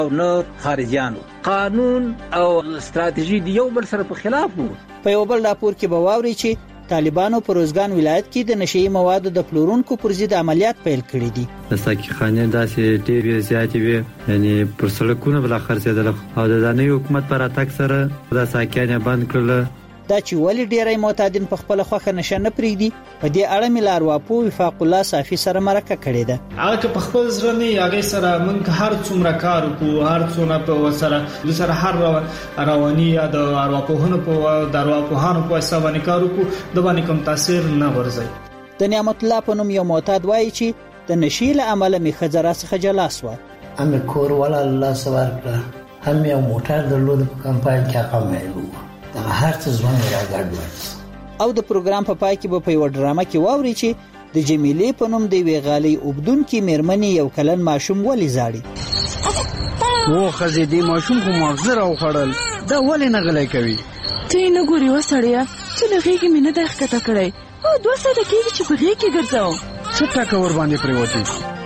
او نه خارجيانو. قانون او ستراتیژي د یو بل سره په خلاف وو. په یو بل راپور کې به واوري چې طالبانو په روزګان ولایت کې د نشئی موادو د پلورونکو پر ضد عملیات پیل کړي دي. د ساکي خانې داسې ډېرې زیاتې وي، یعنی پر سړکونو بل خرڅېدل او د دانې حکومت پر اتاک سره د ساکیانه بند کړل. دا چې ولې ډېرای معتادین په خپل خوخه نشه نه پریږدي، په دې اړه مې لارواپو وفاق الله صافي سره مرکه کړې ده. هغه په خپل ځره نه هغه سره موږ هر څومره کار وکړو، هر څومره په وسره هر رواني یا د ارواپوهانو په حساب باندې کار وکړو، د باندې کوم تاثیر نه ورځي. د نعمت الله په نوم یو معتاد وایي چې د نشي له عمله می خزر څخه جلاس و. ام کور ولا الله سوار کړ، هم یو موټر درلود په کمپاین کې هغه مېلو. دا هر څه ځوان راګړ ورس. او د پروګرام په پای کې به په یو ډرامه کې واوري چې د جمیلې په نوم د ویغالي وبدون کې مېرمنې یو کلن ماشوم ولې زاړي. او خزې دې ماشوم خو مغزه راوخړل، دا ولې نه غلې کوي؟ ته نه ګوري وسړیا چې لږه مې نه دښکته کړې او 2 ساعته کې چې په غېږ کې ګرځاو څه ټکه ور باندې پریوتی.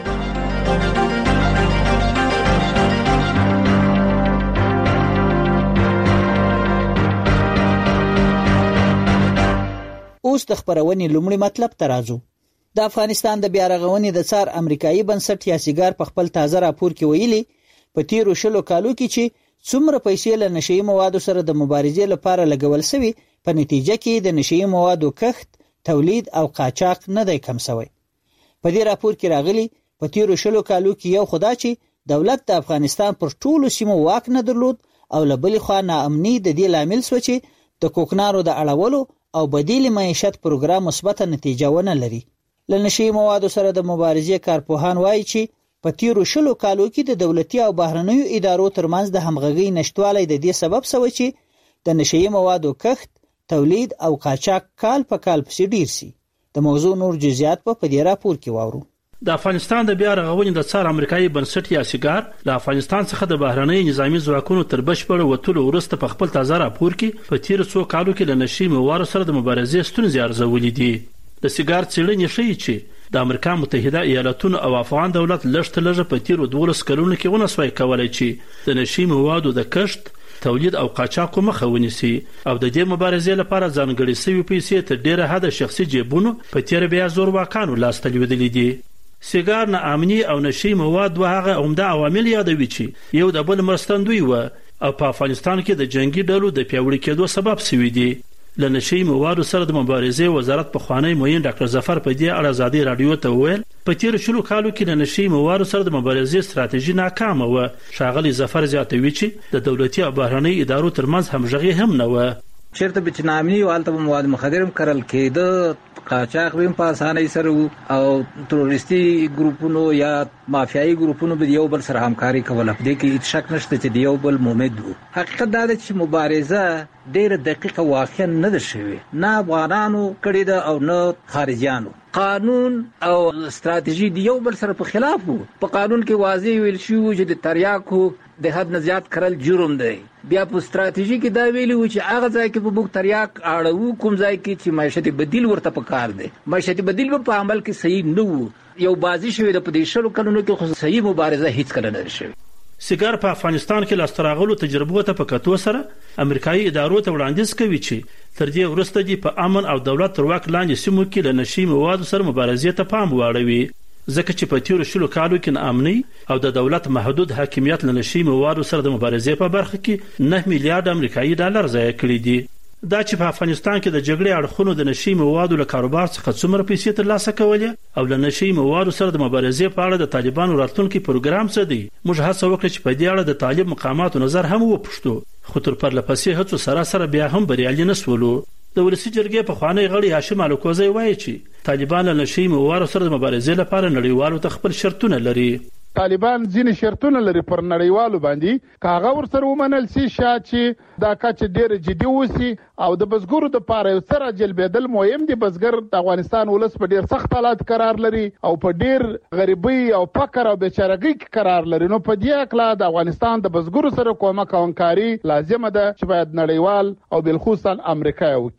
اوس د خبرونې لومړی مطلب ته راځو. د افغانستان د بیا رغونې د څار امریکایي بنسټ یاسیګار په خپل تازه راپور کې ویلي په تیرو 20 کالو کې چې څومره پیسې له نشئی موادو سره د مبارزې لپاره لګول شوی، په نتیجه کې د نشئی موادو کښت، تولید او قاچاق نه دی کم شوی. په دې راپور کې راغلي په تیرو 20 کالو کې یو خدا چې دولت د افغانستان پر ټولو سیمو واک نه درلود او له بلې خوا ناامني د دې لامل شو چې د کوکنارو د اړولو او بدیل معیشت پروګرام مثبت نتیجه ونه لري. له نشئی موادو سره د مبارزې کارپوهان وایي چې په تیرو 20 کالو کې د دولتي او بهرنیو ادارو ترمنځ د همغږۍ نشټوالی د دې سبب شوی چې د نشئی موادو کښت، تولید او قاچاق کال په کال پسې ډیر شي. د موضوع نور جزئیات په دې راپور کې واورو. د افغانستان د بیا رغونې د څار امریکایي بنسټ یاسیګار له افغانستان څخه د بهرنۍ نظامی ځواکونو تر بشپړ وټولو وروسته په خپل تازه راپور کې په تیر څو کالو کې له نشئی موادو سره د مبارزې ستونزې ارزولې دي. د سیګار څېړنې ښیي چې د امریکا متحده ایالاتونو او افغان دولت لږ تر لږه په تیرو 12 کلونو کې ونسوای کولای چې د نشئی موادو د کښت، تولید او قاچاق مخه ونیسي او د دې مبارزې لپاره ځانګړې شوې پیسې تر ډیره حده شخصي جیبونو په تیر بیا زورواکانو لاس ته لوېدلې دي. سیګار ناامني او نشئی مواد دوه هغه عمده عوامل یادوي چې یو د بل مرستندوی و او په افغانستان کې د جنگي ډلو د پیاوړي کېدو سبب شوي دي. له نشئی موادو سره د مبارزې وزارت پخوانی معین ډاکټر ظفر په دې اړه ازادي رادیو ته وویل په تیر 20 کالو کې له نشئی موادو سره د مبارزې ستراتیژي ناکامه و. ښاغلی ظفر زیاتوي چې د دولتي او بهرنۍ ادارو ترمنځ همغږي هم نه و. چیرته به چې ناامني او هلته به مواد مخدر کرل کېده، قاچاق به په اسانۍ سره او تروریستي ګروپونو یا مافیایي ګروپونو به یو بل سره همکاري کوله. په دې کې هیڅ شک نشته چې یو بل مومد وو. حقیقت دا دی چې مبارزه ډېره دقیقه واقعا نه ده شوې، نه افغانانو کړې ده او نه خارجيانو. قانون او ستراتیژي د یو بل سره په خلاف وو. په قانون کې واضح ویل شو چې د تریاکو د حد نه زیات کرل جرم دی. بیا په ستراتیژي کې دا ویلي و چې هغه ځای کې به موږ تریاک اړو، کوم ځای کې چې معیشت بدیل ورته پکار دی. معیشت بدیل په عمل کې صحیح نه وو. یو بازی شوی د په دې 20 کلونو کې خو صحیح مبارزه هیڅ کله نه شوه. سیګار په افغانستان کې لاستراغلو تجربو ته په کتو سره امریکایي ادارو ته وړاندیز کوي چې تر دې وروسته دې په امن او دولت تر واک لاندې سیمو کې له نشئی موادو سره مبارزې ته پام واړوي، ځکه چې په تیرو 20 کالو کې ناامني او د دولت محدود حاکمیت له نشئی موادو سره د مبارزې په برخه کې 9 میلیارډ امریکایي ډالر ضایع کړي دي. دا چې په افغانستان کې د جګړې اړخونو د نشئی موادو له کاروبار څخه څومره پیسې ترلاسه کولې او له نشئی موادو سره د مبارزې په اړه د طالبانو راتلونکي پروګرام څه دی، موږ هڅه وکړه چې په دې اړه د طالب مقاماتو نظر هم وپوښتو، خو تر پرلهپسې هڅو سره بیا هم بریالي نه شولو. د ولسي جرګې پخوانی غړی هاشم الکوزی وایي چې طالبان له نشئی موادو سره د مبارزې لپاره نړیوالو ته خپل شرطونه لري. طالبان ځینې شرطونه لري پر نړیوالو باندې، که هغه ورسره ومنل شي شاید چې دا کچه ډېره جدي وسي او د بزګرو دپاره یو څه راجلبېدل مهم دي. بزګر د افغانستان ولس په ډېر سخت حالات قرار لري او په ډېر غریبۍ او فقر او بېچارهګۍ کې قرار لري. نو په دې هکله د افغانستان د بزګرو سره کومک او همکاري لازمه ده چې باید نړیوال او بالخصوصا امریکا وکړي.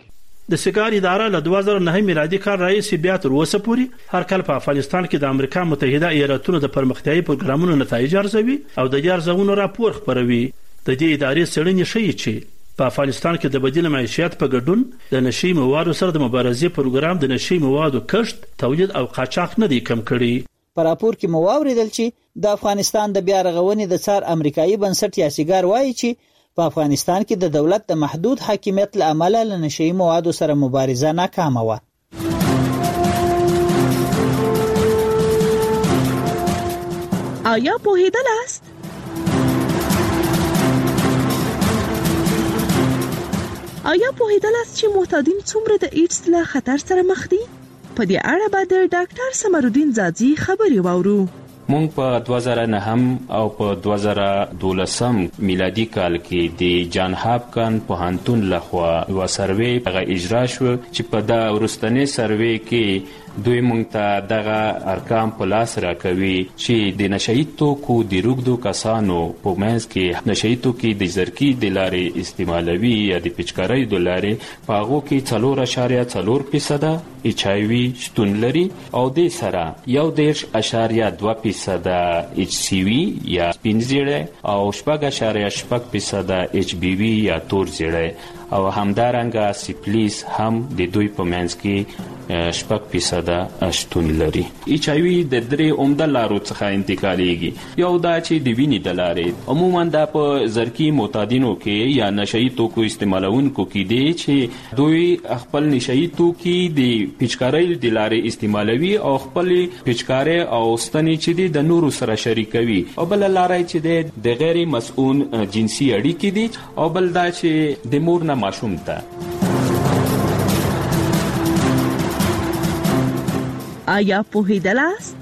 د سیګار اداره له 2009 میلادي کال راهیسې بیا تر اوسه پورې هر کال په افغانستان کې د امریکا متحده ایالاتونو د پرمختیايي پروګرامونو نتایج ارزوي او د دې ارزونو راپور خپروي. د دې ادارې څېړنې ښیي چې په افغانستان کې د بدیل معیشت په ګډون د نشي موادو سره د مبارزې پروګرام د نشي موادو کښت، تولید او قاچاق نه دی کم کړی. په راپور کې مو واوریدل چې د افغانستان د بیا رغونې د څار امریکایي بنسټ یا سیګار وایي چې په افغانستان کې د دولت د محدود حاکمیت له امله له نشئی موادو سره مبارزه ناکامه وه. آیا پوهیدلاست؟ آیا پوهیدلاست چې معتادین څومره د ایډز له خطر سره مخ دي؟ په دې اړه به د ډاکټر سمرالدین زاځي خبرې واورو. مونږ په 2009 او په 2012 میلادي کال کې د جان هاپکن پوهنتون لخوا یو سروې اجرا شو چې په دا ورستنې سروې کې دوی مونږ ته دغه ارقام په لاس راکوي چې د نشئی توکو د روږدو کسانو په منځ کې نشئی توکي د زرکی د لارې استعمالوي یا د پچکارۍ د لارې په هغو کې 4.4% ایچ آی وي شتون لري او د سره 1.2% ایچ سی وي یا سپین زیړی او 0.8% ایچ بی وي یا تور زیړی او همدارنګه سیپلیس هم د دوی په منځ کې 0.6% شتون لري. ایچ آی وي د درې عمده لارو څخه انتقالیږي. یو دا چې د وینې د لارې عموما دا په زرکی معتادینو کې یا نشئی توکو استعمالونکو کې دی چې دوی خپل نشئی توکي د پچکارۍ د لارې استعمالوي او خپل پچکارۍ او ستنې چې د نورو سره شریکوي او بل لارې چې د غیر مسؤون جنسي اړیکې دي او بل دا چې د مور نه ماشوم ته. آیا پوهیدلاست؟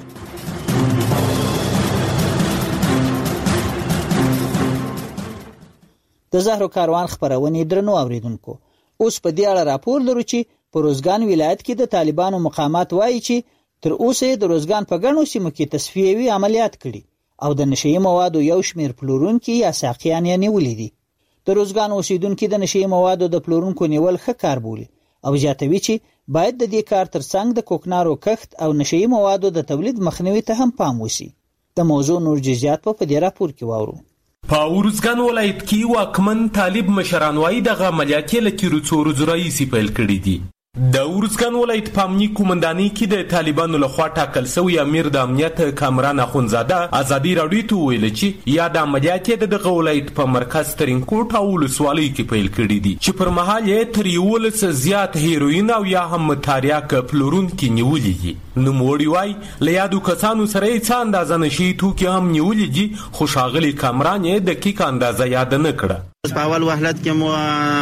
د زهرو کاروان خبرونه درنو اوریدونکو، اوس په دې اړه راپور لرو چې په روزګان ولایت کې د طالبانو مقامات وایي چې تر اوسه د روزګان په ګڼو سیمو کې تصفیوي عملیات کړي او د نشئی موادو یو شمیر پلورونکي یا ساقیان یې نیولي دي. د روزګان اوسیدونکو د نشئی موادو د پلورونکو نیول ښه کار بولي او زیاتوي چې باید د دې کار ترڅنګ د کوکنارو کښت او نشئی موادو د تولید مخنیوي ته هم پام وشي. د موضوع نور جزئیات په دې راپور کې واورو. په ورزګان ولایت کې واکمن طالب مشران وايي دغه عملیات له تیرو څو ورځو راهیسې پیل کړي دي. د ورزګان ولایت په امنیتي قومندانۍ کې د طالبانو لخوا ټاکل شوی امیر د امنیت کامران اخونزاده ازادي راډیو ته ویل چې یا د عملیات د دغه ولایت په مرکز ترینکوټ او ولسوالۍ کې پیل کړي دي چې پر مهال یې تر 11 زیات هیروین او یا هم تاریاک پلورونکي نیولي دي. نوموړي وایي له یادو کسانو سره یې څه اندازه نشي توکي هم نیولي دي خو ښاغلي کامران یې دقیق اندازه یاد نه کړه. په اول وهلت کې مو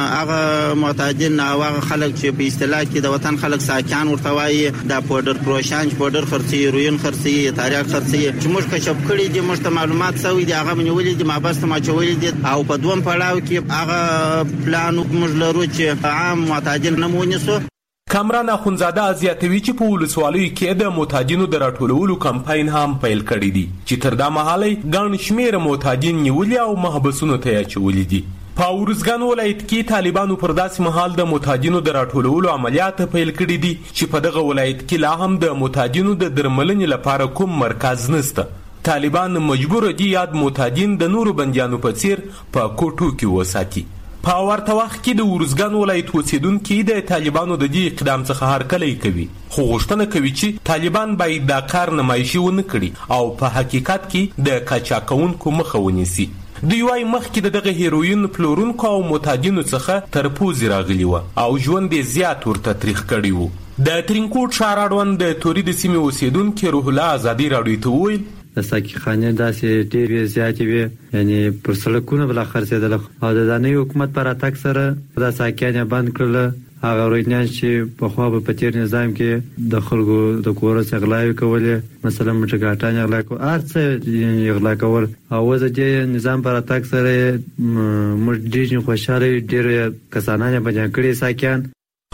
هغه معتادین او هغه خلک چې په اصطلاح کې د وطن خلک ساکان ورته وایي د پودر پروشانج پودر خرڅي هیروین خرڅي تاریاک خرڅي چې موږ کشف کړی دي موږ ته معلومات سوي دي هغه نیولې دي مابسته ما چولې دي او په دوم پړاو کې هغه پلان موږ لرو چې عام معتادین نه مونیسو. کامران اخونزاده زیاتوي چې په ولسوالیو کې د معتادینو د راټولولو کمپاین هم پیل کړی دی چې تر دا مهاله ګڼ شمېر معتادین نیولي او محبسونو ته یې اچولي دي. په ورزګان ولایت کې طالبانو پر داسې مهال د معتادینو د راټولولو عملیات پیل کړي دي چې په دغه ولایت کې لا هم د معتادینو د درملنې لپاره کوم مرکز نشته. طالبان مجبور دي یاد معتادین د نورو بندیانو په څیر په کوټو کې وساتي. په ورته وخت کې د ورزګان ولایت اوسیدونکي د طالبانو د دې اقدام څخه هرکلی کوي خو غوښتنه کوي چې طالبان باید دا کار نمایشي ونه کړي او په حقیقت کې د قاچاقونکو مخه ونیسي. دوی وايي مخکې دغه هیروین پلورونکو او معتادینو څخه تر پوزې راغلي وه او ژوند یې زیات ورته تریخ کړی و. د ترینکوټ ښار اړوند د توري د سیمې اوسیدونکي روح الله ازادي راډیو ته وویل د ساقي خانې داسې ډېرې زیاتې وې یعنې پر سړکونه به لا خرڅېدله او د دانۍ حکومت په راتګ سره دا ساقیان یې بند کړله. هغه روهینیان چې پخوا به په تېر نظام کې د خلکو د کورو غلاوې کولې مثلا موټرګاټان یې غلا کول هر څه یې غلا کول او اوس د دې نظام په راتګ سره موږ ډېر خوشحاله یو ډېر کسانان یې بندیان کړي ساقیان.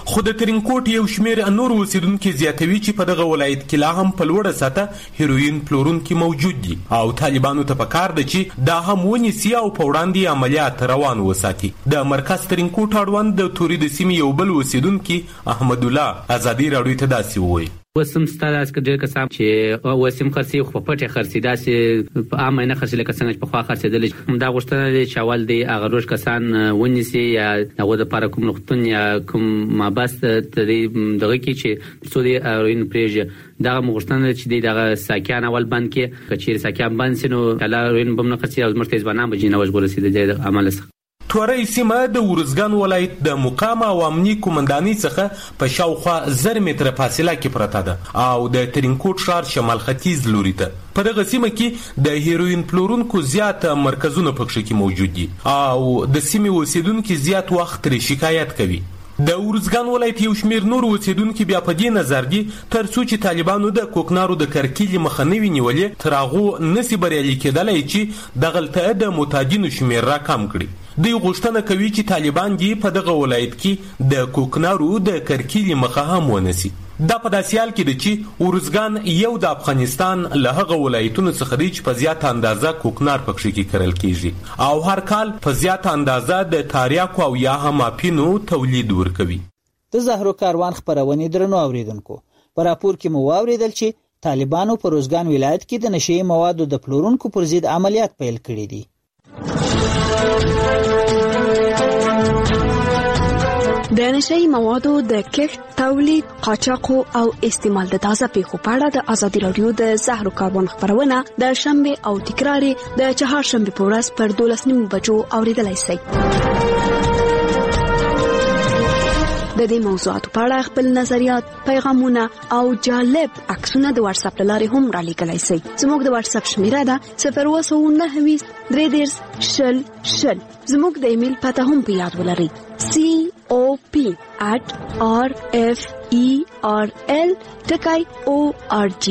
خو د ترینکوټ یو شمیر نور اوسیدونکو زیاتوي چې په دغه ولایت کې لا هم په لوړه سطحه هیروین پلورونکي موجود دي او طالبانو ته پکار ده چې دا هم ونیسي او په وړاندې عملیات روان وساتي. د مرکز ترینکوټ اړوند د توري د سیمې یو بل اوسیدونکي احمد الله ازادي راډیو ته داسې وویل: وسم ستاره اس کډیر کسان چې وسم خرسي خو پټه خرسي داسې په عامه نه خرسي لکه څنګه چې په خوا خرسیدل دا غوښتنه دي چې اول دی هغه روش کسان ونیسي یا هغه د لپاره کوم نقطون یا کوم مابست ته دغه کې چې څو دی اروین پریج دا غوښتنه چې دغه ساکان اول بند کې کچیر ساکان بند سينو کله اروین بم نه خرسي او مرتضی بنا بجینه وجبر رسیدل د عمل توري سیمه د ورزګان ولایت د مقام او امنیي کومندانۍ څخه په شاوخوا 1000 متره فاصله کې پرته ده او د ترینکوټ ښار شمال ختیځ لوري ته. په دغه سیمه کې د هیروین پلورونکو زیات مرکزونه پکښ کې موجود دي او د سیمې اوسیدونکو زیات وخت تر شکایت کوي. د ورزګان ولایت یو شمیر نور اوسیدونکو بیا په دې نظر دي تر څو چې طالبانو د کوکنارو د کرکیلې مخه نه ونیولې تر هغه نسی بریالي کېدلای چې دغلته د معتادینو شمیر را کم کړي. دوی غوښتنه کوي چې طالبان دې په دغه ولایت کې د کوکنارو د کرکیلې مخه هم ونیسي. دا په داسې حال کې ده چې ورزګان یو د افغانستان له هغه ولایتونو څخه دی چې په زیاته اندازه کوکنار پکښې کې کرل کیږي او هر کال په زیاته اندازه د تاریاکو او یا هم اپینو تولید ورکوي. د زهرو کاروان خپرونې درنو اوریدونکو په راپور کې مو واوریدل چې طالبانو په روزګان ولایت کې د نشئی موادو د پلورونکو پر ضد عملیات پیل کړي دي. د نشئی موادو د کښت، تولید، قاچاق او استعمال د تازه پیښو په اړه د ازادي رادیو د زهرو کاروان خبرونه د شنبه او تکرار د چهارشنبه په ورځ پر 12:30 بجو اوریدلای شئ. د دې موضوعاتو په اړه خپل نظریات، پیغامونه او جالب عکسونه د واتس اپ لارې هم را لیږلای شئ. زموږ د واتس اپ شمیره ده 029 3 0 زموږ د ایمیل پته هم په یاد ولرئ: cop@referl.org.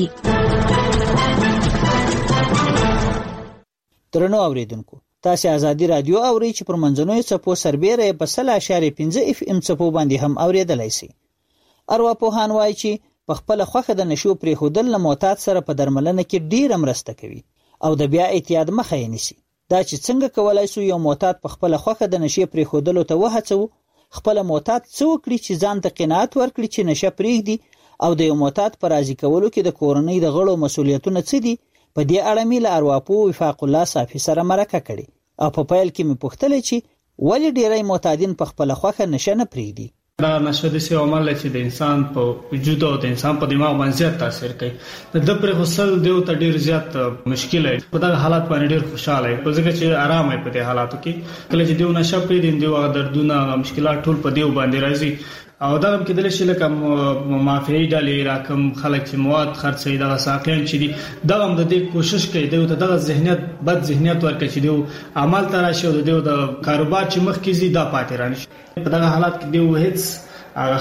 درنو اوریدونکو تاسو ازادي رادیو اورئ چې پر منځنوي څپو سربېره په 0.5 FM څپو باندې هم اوریدلای شئ. ارواپوهان وایي چې په خپل خوخه د نشو پرې خودل له معتاد سره په درملنه کې ډیر مرسته کوي او د بیا اعتیاد مخه یې نیسي. دا چې څنګه کولای شو یو معتاد په خپل خوخه د نشي پرې خودلو ته وهڅو، خپل معتاد څو کړی چې ځان ته قناعت ورکړي چې نشه پرېږدي او د یو معتاد پر راضي کولو کې د کورنۍ د غړو مسولیتونه څه دي. په دې اړه مې له ارواپوه وفاق الله صافي سره مرکه کړې او په پیل کې مې پوښتل چې ولې ډېری معتادین په خپل خوخه نشه نه پرېږدي. دا نشه د سیو عمل چې د انسان په وجود او د انسان په دماغ باندې زیات تاثیر کوي. د پر غسل دیو ته ډیر زیات مشکل دی. په دغه حالت باندې ډیر خوشاله وي، په ځکه چې آرام وي په دې حالاتو کې. کله چې دیو نشه پرې دیو هغه دردونه مشکلات ټول په دیو باندې راځي او دا هم کېدل شي لکه مافیایي ډلې راکم خلک چې مواد خرڅوي دغه ساقیان چې دي دا هم د دې کوشش کوي دیو ته دغه ذهنیت بد ذهنیت ورکړي چې دیو عمل ته راشي او دیو د کاروبار چې مخکې زی دا پاتې رانشي. په دغه حالات کې دیو هیڅ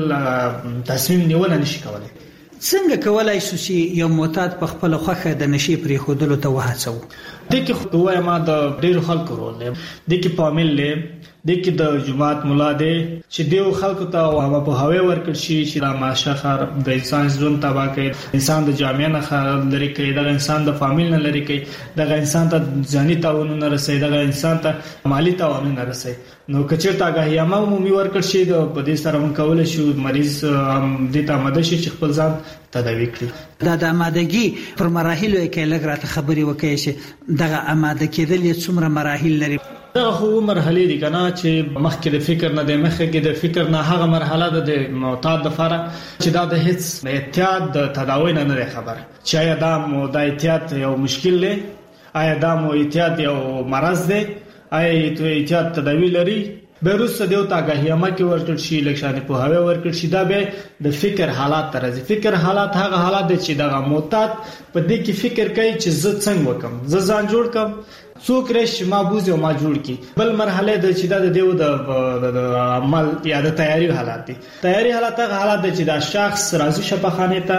خپل تصمیم نیول نشي کولای. څنګه کولای شو چې یو معتاد په خپل خوخه د نشي پرې خودلو ته وهڅو؟ د کې خو ما د ډیرو خلکو رول دی، د کې پامل دی، د کې د جماعت مولا دی چې دیو خلکو ته هوا په هوا ورکړ شي چې دا ماشه خار د انسان ژوند تباہ کوي، انسان د جامعه نه خار لري کوي، د انسان د فامیل نه لري کوي، د انسان ته ځاني تاوان نه رسي، د انسان ته مالی تاوان نه رسي. نو کچرتا غاهي ما عمومي ورکړ شي د په دې سره مون کول شي مریض د ته آماده شي چې خپل ځان تداوي کړي. دا د آمادګي پر مراحلو کې لګراته خبري وکړي چې دغه آماده کېدل یې څومره مراحل لري. دا خو مرحله دي کنه چې مخکې د فکر نه د مخکې د فکر نه هغه مرحله ده د معتاد لپاره چې دا د هیڅ احتیاط د تداوی نه خبر چې آیا دا مو د احتیاط یو مشکل دی، آیا دا مو احتیاط یو مرض دی، آیا ته احتیاط تداوی لري. بیروس دیو تا غاهیما کې ورکړ شي لکشانه په هوا ورکړ شي دا به د فکر حالات تر ځي. فکر حالات هغه حالات دي چې د معتاد په دې کې فکر کوي چې زه څنګه وکم، زه ځان جوړ کم، څوک رش ما بوزي او ما جوړ کی. بل مرحله د چې د دیو د عمل یا د تیاری حالات دي. تیاری حالات هغه حالات دي چې دا شخص راځي شپخانه ته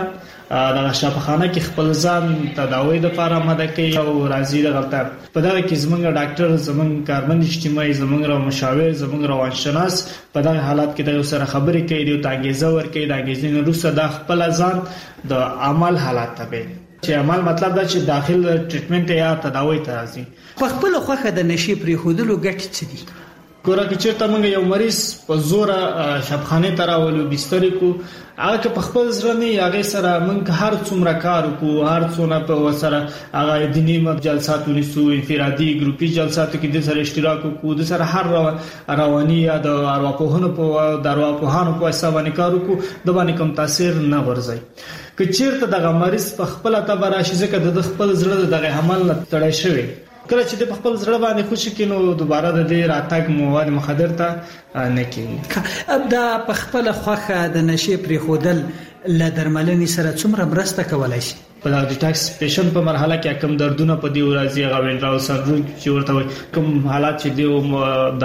د شفاخانه کې خپل ځان تداوی د لپاره آماده کوي او راځي دغه په دغه کې زمونږ ډاکټر زمونږ کارمند اجتماعي زمونږ مشاور زمونږ روانشناس په دغه حالات کې د سره خبرې کوي د تاګیزه ور کوي د انګیزې نه روسه د خپل ځان د عمل حالات ته چې عمل مطلب دا چې داخل ټریټمنټ یا تداوی ته راځي. په خپل خوخه د نشي پرې خودلو ګټ څه دي؟ ګوره کې چیرته موږ یو مریض په زور شفاخانه ته راولو بستر کو هغه په خپل ځرنه هغه سره موږ هر څومره کار کو هر څونه په وسره هغه دینی جلسات ونیسو انفرادي ګروپي جلساتو کې د سره اشتراک کو د سره هر رواني یا د ارواپوهنو په دارواپوهانو په حساب باندې کار کو د باندې کوم تاثیر نه ورځي. که چیرته دغه مریض په خپل تبر راشي ځکه د خپل زړه دغه عمل نه تړای شوی کله چې د خپل زړه باندې خوشی کینو دوباره د دې راتګ مواد مخدر ته نه کیږي. ابدا په خپل خوخه د نشي پرې خودل ل درملنې سره څومره مرسته کولای شي؟ په د ډیټاکس پیشنټ په مرحله کې کوم دردونه په دی ورځي هغه وینډراو سندروم چې ورته کوم حالات چې دی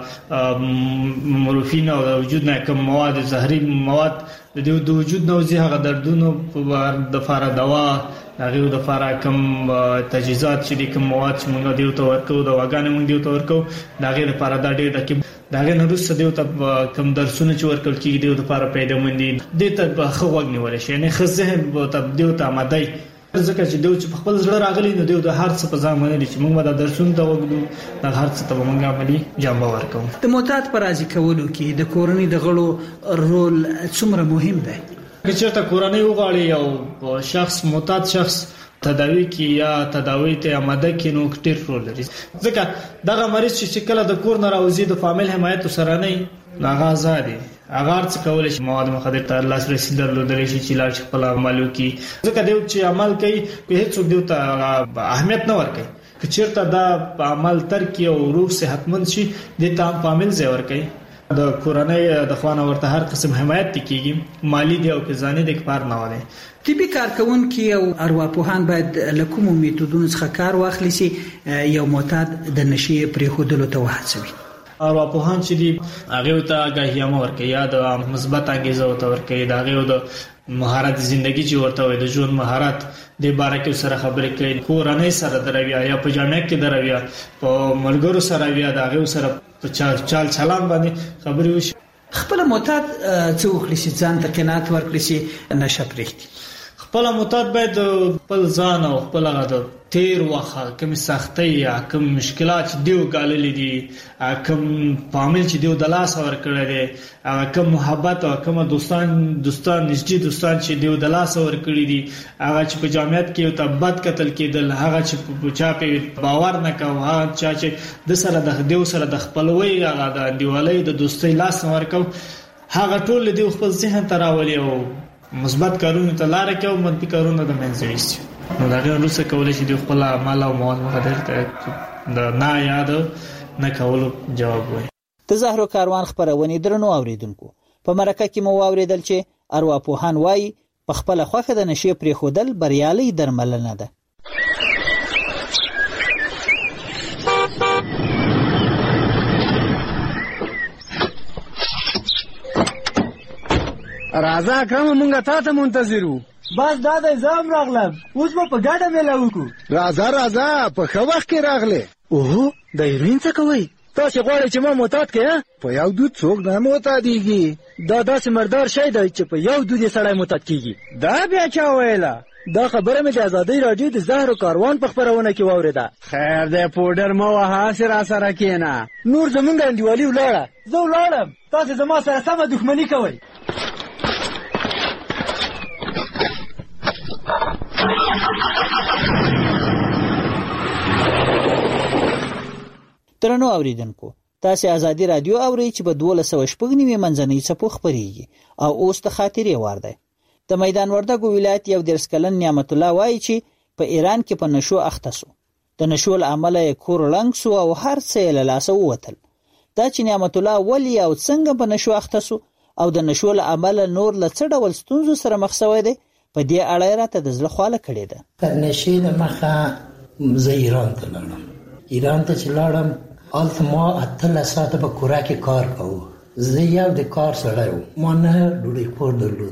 دغه مورفین او وجود نه کوم مواد زهري مواد د وجود نه وزي هغه دردونو په فار دوا هغه د فار کوم تجهیزات چې کوم مواد چې موږ دیو ته ورکو د واګانې موږ دیو ته ورکو دا غیر لپاره د ډېر کې داغه نورسته دیو ته کوم درسونه چې ورکل کیږي دیو لپاره پیدا مندي د ته په خو وګ نیول شي نه خزه ته دیو ته آماده ځکه چې دیو چې خپل زړه راغلی نو دیو د هر څه په ځان باندې چې موږ د درسونه ته وګړو د هر څه ته موږ عملي جامه ورکو. د معتاد پر راضي کولو کې د کورنۍ د غړو رول څومره مهم دی؟ که چېرته کورنۍ وغواړي او شخص معتاد شخص تداوی کی یا تداوی ته آماده کینو ډیر رول لري ځکه دغه مریض چې کله د کور نه راوځي د فامیل حمایت سره نه هغه آزادي هغه څه کول شي مواد مخدر ته لاسرسي درلودل شي چې لاړ خپل عملو کی ځکه دیو چې عمل کوي په هیڅ دیو ته اهمیت نه ورکوي که چیرته دا عمل ترکی او روح صحتمند شي د تام فامیل زې ورکوي د کورنۍ د خوانه ورته هر قسم حمایت کیږي مالی دی او ځاني د کار نه وله. طبي کارکونکي او ارواپوهان باید له کومو میتودونو څخه کار واخلي چې یو معتاد د نشي پرې خودلو ته وهڅوي؟ ارواپوهان چې دی هغه ته غاهیامه ورکوي یا د مثبت انګیزه ورته ورکوي دا هغه د مهارت ژوندۍ چې ورته وي د ژوند مهارت د باره کې سره خبرې کوي کورنۍ سره دروي یا په جامع کې دروي په ملګرو سره وي دا هغه سره په چال چلان باندې خبرې وشي. خپل معتاد څه وکړي چې ځان ته قناعت ورکړي چې نشه پرېږدي؟ خپل معتاد باید خپل ځان او خپل غد تیر واخه کوم سختي یا کوم مشکلات دیو غاللې دي کوم فامیل چې دیو د لاس ور کړی دي کوم محبت او کوم دوستان نږدې دوستان چې دیو د لاس ور کړی دي هغه چې په جامعیت کې ته بد قتل کېدل هغه چې په چا په باور نه کوي هغه چې د سره د دیو سره د خپلوي هغه د دیوالۍ د دوستۍ لاس ور کو هغه ټول دیو خپل ذهن ته راولي او مثبت کارونه ته لار کوي او منفي کارونه د منځ ویسي نو دا غوړ څه کولای شي د خپل اعمال او مواد مخدر ته د نه یاد نه کولو جواب وي. د زهرو کاروان خبرونه درنو اوریدونکو په مرکه کې مو اوریدل چې ارواپوهان وایي په خپل خوخه د نشي پرې خودل بریالي درملنه ده. راځه اکرم مونږه تاسو منتظرو. بس دا د زام راغلم اوس په ګډه ملاو کو. راځه په خو وخت کې راغله. اوه د هیروین څه کوي؟ تاسو غواړئ چې ما معتاد کړئ؟ په یو دود څوک نه معتادیږي. دا داسې مردار شی دی چې په یو دود سړی معتاد کیږي. دا بیا چا ویله؟ دا خبره مې د ازادۍ راډیو د زهرو کاروان په خبرونه کې واوریده. خیر دی پودر مو وها سره کېنه. نور زمونږ انډیوالي ولاړه. زه ولاړم تاسو زما سره سمه دښمني کوئ. درنو اوریدونکو تاسو ازادي رادیو اورئ چې په 1290 منځنۍ څپو خبريږي او اوس ته خاطرې ورده. د میدان وردګو ولایت یو درسکلن نعمت الله وایي چې په ایران کې په نشو اخته سو. د نشو عمل کور لنګ سو او هر څه له لاسه ووتل. دا چې نعمت الله ولی او څنګه په نشو اخته سو او د نشو عمل نور له څه ډول ستونزو سره مخ شوی دی په دې اړه راته د زړه خواله کړې ده. تر نشي د مخه زه ایران ته لاړم. ایران ته چې لاړم الته ما اتل ساعت په کورا کې کار کوم. زه یو د کار سره ما نه ډوډۍ خور درلود.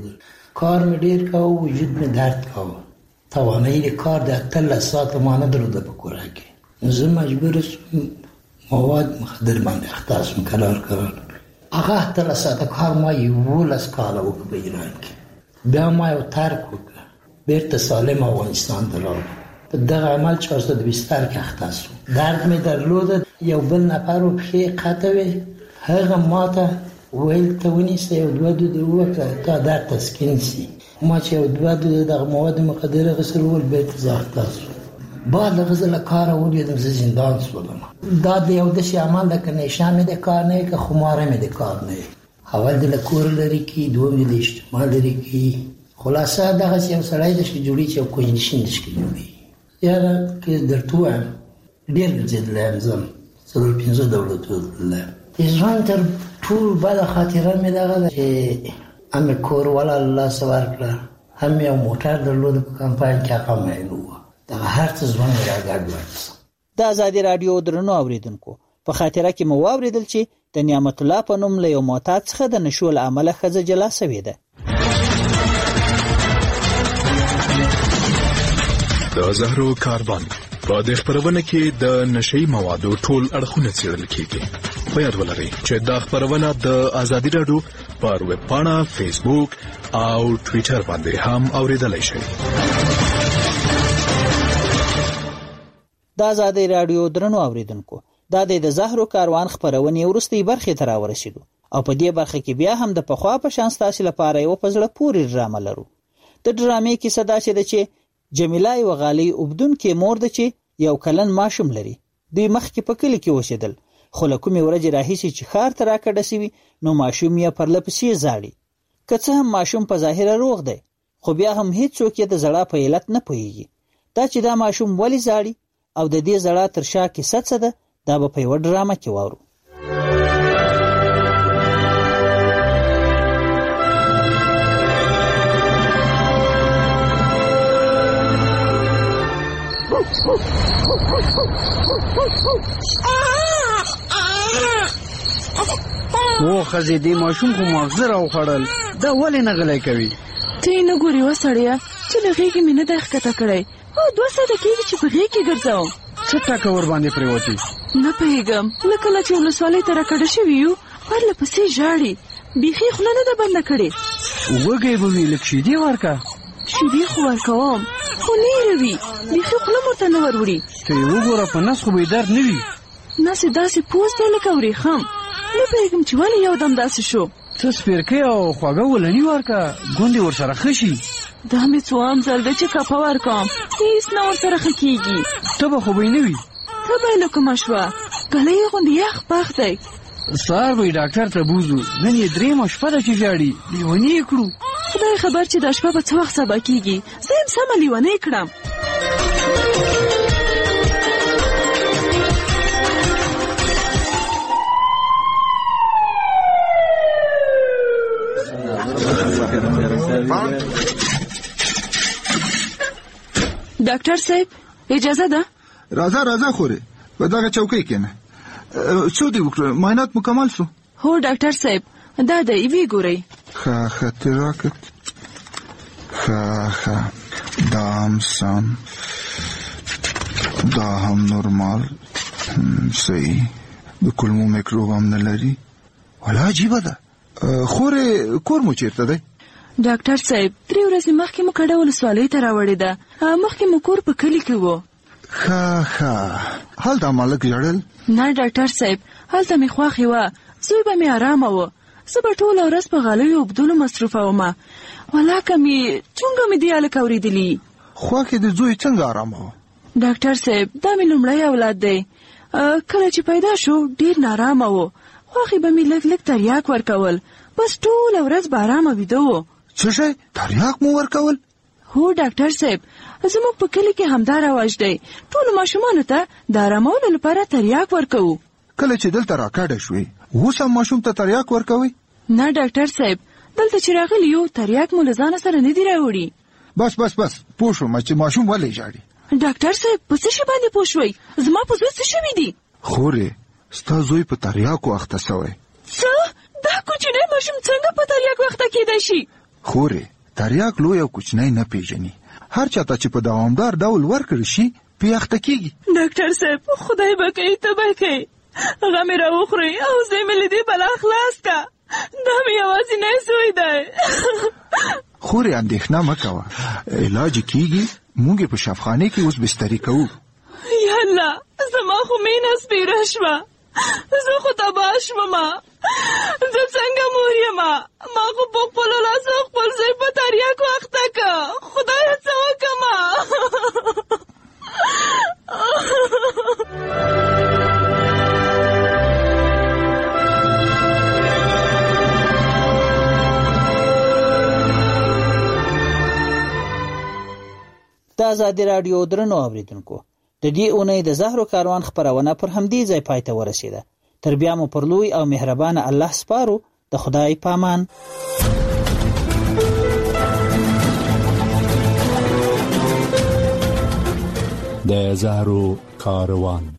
کار مې ډېر کاوه، وجود مې درد کاوه، توانایي د کار د 18 ساعته ما نه درلوده په کوره کې. نو زه مجبور شوم مواد مخدر باندې اخته شوم کرار. هغه 18 ساعته کار ما 11 کاله وکړ په ایران کې. بیا ما یو ترک وکړ، بیرته سالم افغانستان ته لاړم. په دغه عمل 400 بستر کې اخته شوم. درد مې درلوده. یو بل نفر و پښې قطع وې، هغه ماته ویل ته ونیسه یو 2 دوده وکړه تا درد تسکین شي. ما چې یو 2 دوده دغه مواد مخدره غسل ول بیرته زه اخته شوم. بعد له غزه له کاره ولوېدم، زه زندان شولم. دا د یو داسې عمل ده که نشه مې د کار نه وي که خماره مې د کار نه وي. اول دې له کوره لرې کړي، دوم دې له اجتماع لرې کړي. خلاصه دغسې یو سړی درشکې جوړېږي چې یو کنډیشن درشکې جوړېږي. یاره که درته ووایم ډېر ګرځېدلی یم، زه 4-5 دولتونو تللی یم. د ژوند تر ټولو بده خاطره مې دغه ده چې هم مې کور والا له لاسه ورکړه، هم مې یو موټر درلوده په کمپاین کې، هغه مایل وه. دغه هر څه ژوند مې راګډ ورڅ. د ازادي راډیو درنو اوریدونکو، په خاطره کې مو واوریدل چې د نعمت الله په نوم له یو معتاد څخه د نشو له امله ښځه جلا شوې ده. د زهرو کاروان په دې خبرونه کې د نشئی موادو ټول اړخونه څېړل کیږي. په یاد ولرئ چې دا خبرونه د ازادي راډیو پر ویب پاڼه، فیسبوک او ټوئیټر باندې هم اوریدلای شئ. د ازادي راډیو درنو اوریدونکو، دا د زهرو کاروان خبرونه ورستۍ برخې ته راورسېدو او په دې برخه کې بیا هم د پخوا په شان ستاسو لپاره یو په زړه پورې ډرامه لرو. د ډرامې کیسه دا چې جمیله یو غالۍ اوبدونکې مور ده چې یو کلن ماشوم لري. دوی مخکې په کلي کې اوسېدل، خو له کومې ورځې راهیسې چې ښار ته راکډه سوي نو ماشوم یې پرله پسې زاړي. که څه هم ماشوم په ظاهره روغ دی، خو بیا هم هیڅوک یې د زړه په علت نه پوهیږي. دا چې دا ماشوم ولې زاړي او د دې زړه تر شا کیسه څه ده، دا به په یوه ډرامه کې واورو. و ښځې دې ماشوم خو ماغزه راوخوړل، دا ولې نه غلی کوي؟ ته یې نه ګورې وه سړیه چې له غېږې مې نه دی ښکته کړی او 2 ساعته کېږي چې په غېږ کې ګرځوم. څه ټکه ور باندې پرېوتې؟ نه پوهېږم، له کله چې ولسوالۍ ته راکډه شوي یو پرله پسې ژاړي، بیخي خوله نه ده بنده کړې. وږی به وي، لږ شیدې ورکه. شیدې خو ورکوم خو لیرې وي، بیخي خوله ورته نه ور وړي. ته یې وګوره په نس خو به یې درد نه وي. نس یې داسې پوست دی لکه ورېښم. نه پوهېږم چې ولې یو دم داسې شو. څه سپېرکۍ او خوږه ولني ورکه، ګوندې ورسره ښه شي. دا مې څوام ځل دی چې کپه ورکوم، هېڅ نه ورسره ښه کېږي. تبه خو به یې نه وي. تبه یې له کومه شوه، ګلی یې غوندې یخ پخ دی. سهار به یې ډاکټر ته بوځو، نن یې 3 شپه ده چې ژاړي، لیوني یې کړو. خدای خبر چې دا شپه به څه وخت سبا کېږي، زه یم سمه لیونی کړم. ډاکټر صاحب اجازه ده؟ راځه خورې په دغه چوکۍ کېنه. څه دې وکړه؟ معاینات مکمل شو؟ هو ډاکټر صاحب، دا دی وی ګورئ. ښه ته راکړه. ښه دا هم سم، دا هم نورمال، صحیح. د کولمو میکروب هم نه لري. ولا عجیبه ده. خورې کور مو چیرته دی؟ ډاکټر صاحب 3 ورځې مخکې مو کډه ولسوالۍ ته راوړې ده، مخکې مو کور په کلي کې و. ښه هلته مالک ژړل؟ نه ډاکټر صاحب، هلته مې خوښې وه، زوی به مې ارامه و، زه به ټوله ورځ په غالیو اوبدلو مصروفه ومه. ولاکه مې څنګه مې دې هلک اورېدلي. خوښې د زوی څنګه ارامه و؟ ډاکټر صاحب دا مې لومړی اولاد دی، کله چې پیدا شو ډېر نارامه و، خوښې به مې لږ تریاک ورکول، بس ټوله ورځ به ارامه ویده و. څه شی؟ تریاک مو ورکول؟ هو ډاکټر صاحب، زموږ په کلي کې همدا رواج دی، ټولو ماشومانو ته د ارامولو لپاره تریاک ورکوو. کله چې دلته راکډه شوې اوس هم ماشوم ته تریاک ورکوئ؟ نه ډاکټر صاحب، دلته چې راغلی یو تریاک مو له ځانه سره نه دی راوړي. بس پوه شوم چې ماشوم ولې ژاړي. ډاکټر صاحب په څه شي باندې پوه شوئ؟ زما په زوی څه شوي دي؟ خورې ستا زوی په تریاکو اخته سوی. څه؟ دا کوچنی ماشوم څنګه په تریاکو اخته کېدای شي؟ خورې تریاک لوی او کوچنی نه پیژني. هر چاته چې په دوامدار ډول ورکړل شي پیاخته کیږي. ډاکټر صاحب خدای به کوي ته به کوي هغه مې راوخوري او زه مې له دې بلا خلاص کا. دا مې یوازینی زوی دی. خورې اندېښنه مه کوه، علاج کیږي. موږ په شفاخانه کې اوس بستري کوو. یا الله زما خو مینه سپیره شوه، زه خو تباه شومه. زه څنګه مور یم؟ ما خو په خپلو لاسو خپل زوی په تریاکو اخته که. خدایه څه وکړمه؟ د ازادي راډیو درنو اوریدونکو، د دې اونۍ د زهرو کاروان خپرونه پر همدې ځای پای ته ورسېده. تر بیا مو پر لوی او مهربانه الله سپارو. د خدای پامان. د زهرو کاروان.